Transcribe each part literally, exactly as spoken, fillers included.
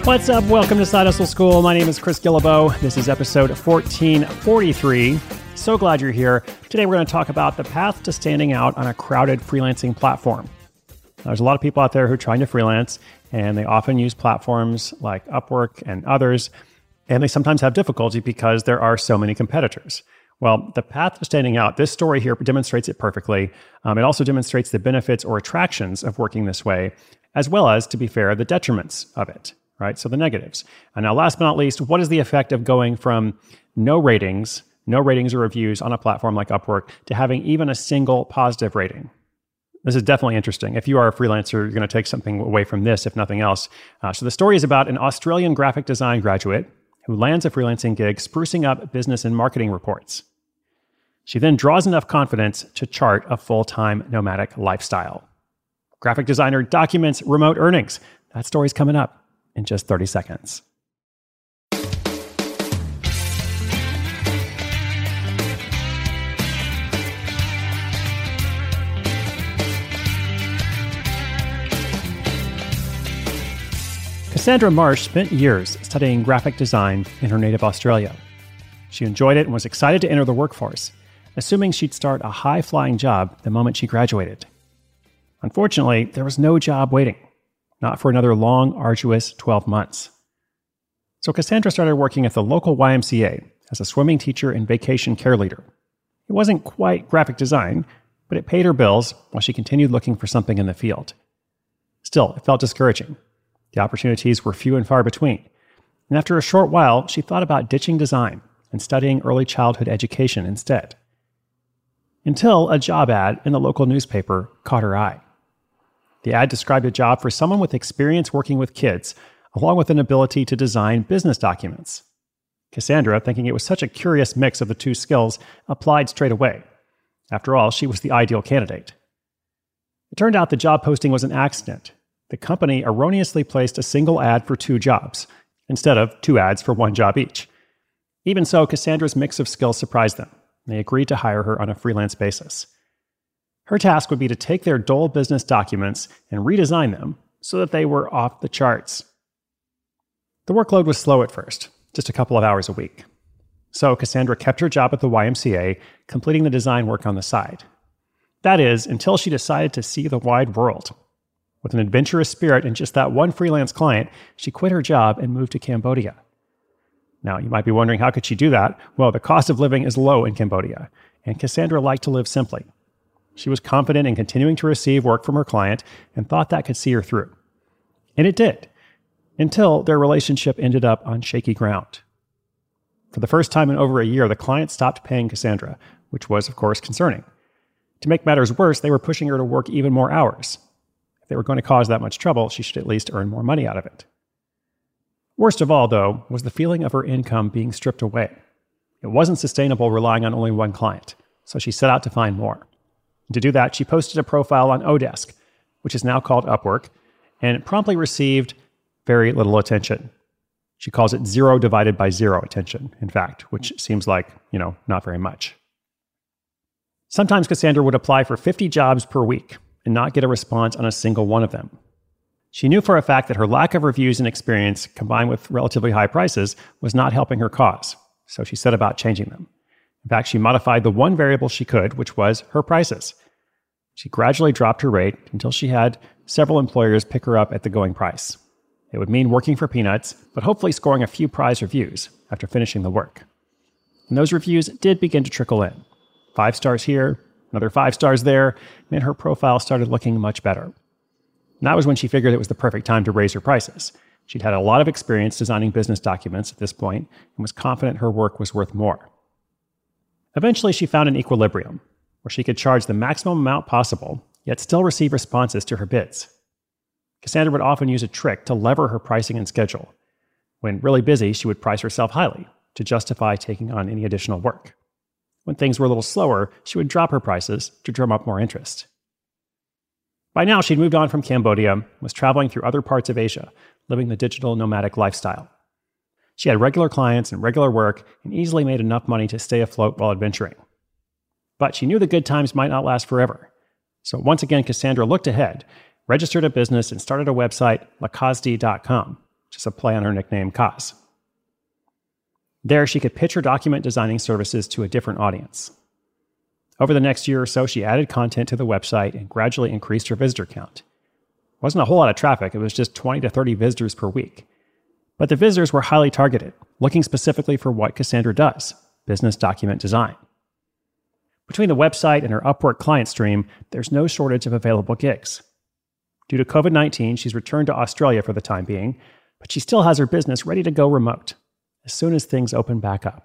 What's up? Welcome to Side Hustle School. My name is Chris Guillebeau. This is episode fourteen forty-three. So glad you're here. Today we're going to talk about the path to standing out on a crowded freelancing platform. There's a lot of people out there who are trying to freelance, and they often use platforms like Upwork and others, and they sometimes have difficulty because there are so many competitors. Well, the path to standing out, this story here demonstrates it perfectly. Um, it also demonstrates the benefits or attractions of working this way, as well as, to be fair, the detriments of it, right? So the negatives. And now, last but not least, what is the effect of going from no ratings, no ratings or reviews on a platform like Upwork to having even a single positive rating? This is definitely interesting. If you are a freelancer, you're going to take something away from this, if nothing else. Uh, so the story is about an Australian graphic design graduate who lands a freelancing gig sprucing up business and marketing reports. She then draws enough confidence to chart a full-time nomadic lifestyle. Graphic designer documents remote earnings. That story's coming up in just thirty seconds. Cassandra Marsh spent years studying graphic design in her native Australia. She enjoyed it and was excited to enter the workforce, assuming she'd start a high-flying job the moment she graduated. Unfortunately, there was no job waiting, not for another long, arduous twelve months. So Cassandra started working at the local Y M C A as a swimming teacher and vacation care leader. It wasn't quite graphic design, but it paid her bills while she continued looking for something in the field. Still, it felt discouraging. The opportunities were few and far between. And after a short while, she thought about ditching design and studying early childhood education instead. Until a job ad in the local newspaper caught her eye. The ad described a job for someone with experience working with kids, along with an ability to design business documents. Cassandra, thinking it was such a curious mix of the two skills, applied straight away. After all, she was the ideal candidate. It turned out the job posting was an accident. The company erroneously placed a single ad for two jobs, instead of two ads for one job each. Even so, Cassandra's mix of skills surprised them. They agreed to hire her on a freelance basis. Her task would be to take their dull business documents and redesign them so that they were off the charts. The workload was slow at first, just a couple of hours a week. So Cassandra kept her job at the Y M C A, completing the design work on the side. That is, until she decided to see the wide world. With an adventurous spirit and just that one freelance client, she quit her job and moved to Cambodia. Now, you might be wondering, how could she do that? Well, the cost of living is low in Cambodia, and Cassandra liked to live simply. She was confident in continuing to receive work from her client and thought that could see her through. And it did, until their relationship ended up on shaky ground. For the first time in over a year, the client stopped paying Cassandra, which was, of course, concerning. To make matters worse, they were pushing her to work even more hours. If they were going to cause that much trouble, she should at least earn more money out of it. Worst of all, though, was the feeling of her income being stripped away. It wasn't sustainable relying on only one client, so she set out to find more. And to do that, she posted a profile on Odesk, which is now called Upwork, and it promptly received very little attention. She calls it zero divided by zero attention, in fact, which seems like, you know, not very much. Sometimes Cassandra would apply for fifty jobs per week and not get a response on a single one of them. She knew for a fact that her lack of reviews and experience, combined with relatively high prices, was not helping her cause, so she set about changing them. In fact, she modified the one variable she could, which was her prices. She gradually dropped her rate until she had several employers pick her up at the going price. It would mean working for peanuts, but hopefully scoring a few prize reviews after finishing the work. And those reviews did begin to trickle in. Five stars here, another five stars there, and her profile started looking much better. And that was when she figured it was the perfect time to raise her prices. She'd had a lot of experience designing business documents at this point and was confident her work was worth more. Eventually, she found an equilibrium where she could charge the maximum amount possible, yet still receive responses to her bids. Cassandra would often use a trick to lever her pricing and schedule. When really busy, she would price herself highly to justify taking on any additional work. When things were a little slower, she would drop her prices to drum up more interest. By now, she'd moved on from Cambodia and was traveling through other parts of Asia, living the digital nomadic lifestyle. She had regular clients and regular work and easily made enough money to stay afloat while adventuring. But she knew the good times might not last forever. So once again, Cassandra looked ahead, registered a business, and started a website, lakasdi dot com, which is a play on her nickname, Kaz. There, she could pitch her document designing services to a different audience. Over the next year or so, she added content to the website and gradually increased her visitor count. It wasn't a whole lot of traffic, it was just twenty to thirty visitors per week. But the visitors were highly targeted, looking specifically for what Cassandra does, business document design. Between the website and her Upwork client stream, there's no shortage of available gigs. Due to covid nineteen, she's returned to Australia for the time being, but she still has her business ready to go remote as soon as things open back up.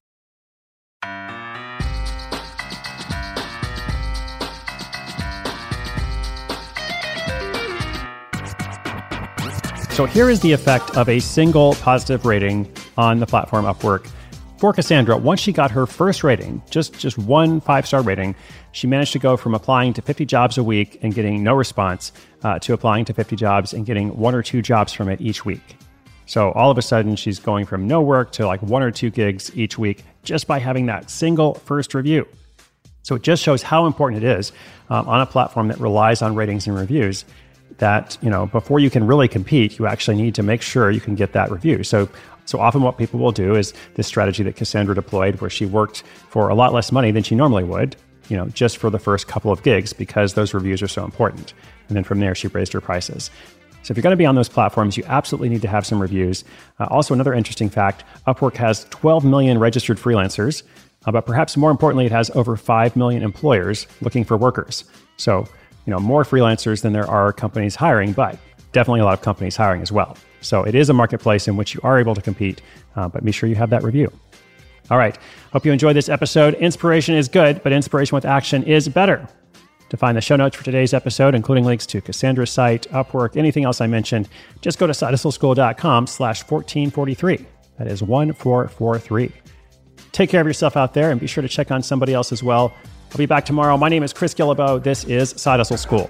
So here is the effect of a single positive rating on the platform Upwork. For Cassandra, once she got her first rating, just, just one five-star rating, she managed to go from applying to fifty jobs a week and getting no response uh, to applying to fifty jobs and getting one or two jobs from it each week. So all of a sudden, she's going from no work to like one or two gigs each week just by having that single first review. So it just shows how important it is um, on a platform that relies on ratings and reviews that, you know, before you can really compete, you actually need to make sure you can get that review. So so often what people will do is this strategy that Cassandra deployed where she worked for a lot less money than she normally would, you know, just for the first couple of gigs because those reviews are so important. And then from there, she raised her prices. So if you're going to be on those platforms, you absolutely need to have some reviews. Uh, also, another interesting fact, Upwork has twelve million registered freelancers, uh, but perhaps more importantly, it has over five million employers looking for workers. So, you know, more freelancers than there are companies hiring, but definitely a lot of companies hiring as well. So it is a marketplace in which you are able to compete, uh, but be sure you have that review. All right. Hope you enjoyed this episode. Inspiration is good, but inspiration with action is better. To find the show notes for today's episode, including links to Cassandra's site, Upwork, anything else I mentioned, just go to sidehustleschool.com slash 1443. That is one four four three. Take care of yourself out there and be sure to check on somebody else as well. I'll be back tomorrow. My name is Chris Guillebeau. This is Side Hustle School.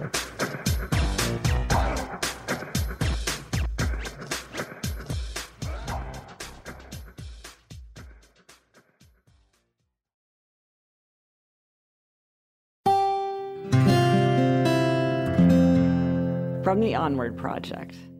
From the Onward Project.